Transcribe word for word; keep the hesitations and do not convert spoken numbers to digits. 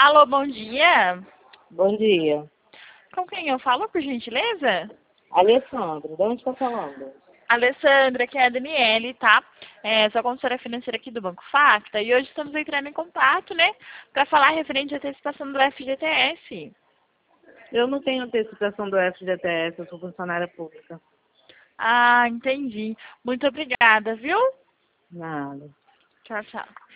Alô, bom dia. Bom dia. Com quem eu falo, por gentileza? Alessandra, de onde está falando? Alessandra, que é a Daniele, tá? É, sou a consultora financeira aqui do Banco Facta e hoje estamos entrando em contato, né, para falar referente à antecipação do F G T S. Eu não tenho antecipação do F G T S, eu sou funcionária pública. Ah, entendi. Muito obrigada, viu? Nada. Tchau, tchau.